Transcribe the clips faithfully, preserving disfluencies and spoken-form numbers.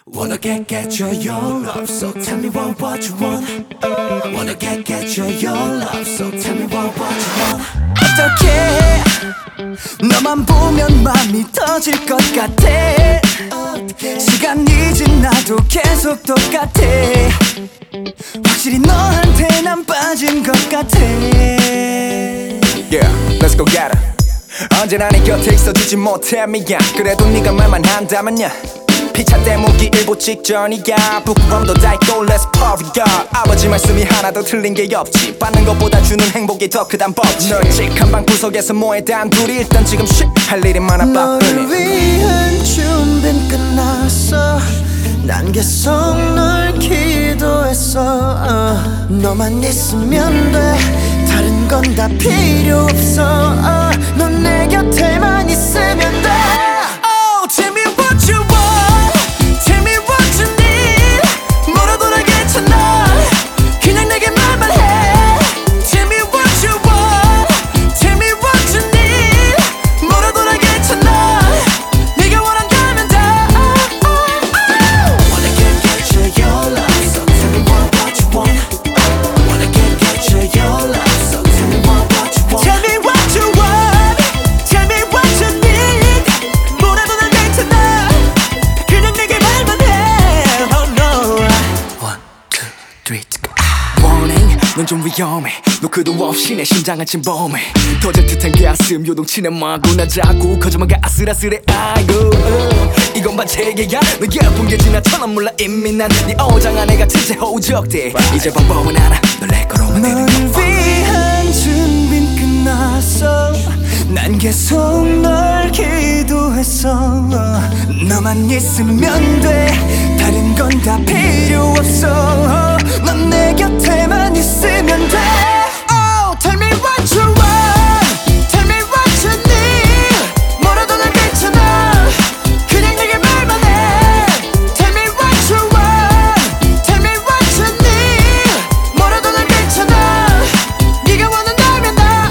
Wanna get get your your love, so tell me what what you want. Wanna get get your your love, so tell me what what you want. 어떡해 너만 보면 맘이 터질 것 같아. 시간이 지나도 계속 똑같아. 확실히 너한테 난 빠진 것 같아. Yeah, let's go get it. 언제나 네 곁에 있어주지 못해 미안. 그래도 네가 말만 한다면야 피차 대목이 일보 직전이야. 부끄럼도 다 있고 let's party girl. 아버지 말씀이 하나도 틀린 게 없지. 받는 것보다 주는 행복이 더 크단 법칙. 널찍한 방 구석에서 뭐해 단둘이 일단 지금 쉿 할 일이 많아 바쁘네. 너를 위한 준비는 끝났어. 난 계속 널 기도했어. uh, 너만 있으면 돼. 다른 건 다 필요 없어. uh, 넌 내 곁에만 있으면 돼. Oh, tell me what you want. Tell me what you need. 뭐라도 난 괜찮아. 그냥 내게 말만 해. Tell me what you want. Tell me what you need. 뭐라도 난 괜찮아. 네가 원한다면 다. Wanna get get your your love, so tell me what what you want. Wanna get get your your love, so tell me what what you want. Tell me what you want. Tell me what you need. 뭐라도 난 괜찮아. 그냥 내게 말만 해. Oh no. One, two, three, go. Warning, 넌 좀 위험해. 노크도 없이 내 심장을 침범해. 터질 듯한 가슴 요동치는 마구나 자꾸 거짓말과 아슬아슬해. 아이고 어. 이건 반체계야. 너 예쁜 게 지나쳐난 몰라 이미 난 네 어장 안에 같은 새 호적대. 이제 방법은 알아. 널 내 거로 만드는 너를 위한 준비는 끝났어. 난 계속 널 기도했어. 너만 있으면 돼. 다른 건 다 필요 없어. 넌 내 곁에만 있으면 돼. Oh, tell me what you want. Tell me what you need. 뭐라도 난 괜찮아. 그냥 내게 말만 해. Tell me what you want. Tell me what you need. 뭐라도 난 괜찮아. 네가 원한다면 나.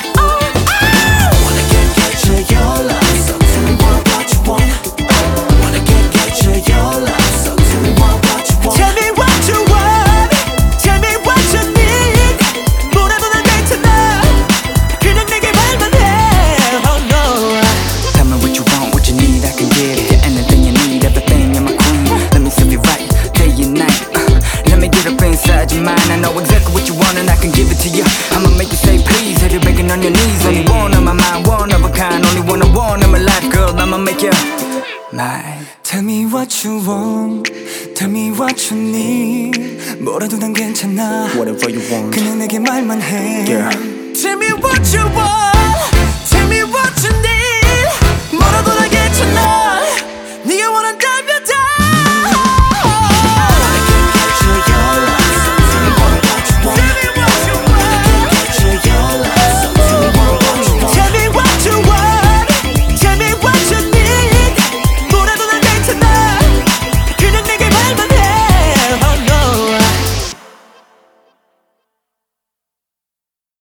Wanna get get your your love, so tell me what what you want. Wanna get get your your love, so tell me what what you want. Tell me what you want. Tell me what you need. 뭐라도 난 괜찮아. 그냥 내게 말만 해. Oh no. Tell me what you want, what you need, I can get it. Yeah, anything you need, everything, you're my queen. Let me serve you right, day and night. uh, Let me get up inside your mind. I know exactly what you want and I can give it to you. I'ma make you say please, have you begging on your knees. Only one on my mind, one of a kind. Only one I want in my life, girl, I'ma make you mine. Tell me what you want. Tell me what you need. 뭐라도 난 괜찮아. Whatever you want, 그냥 내게 말만 해. yeah. Tell me what you want.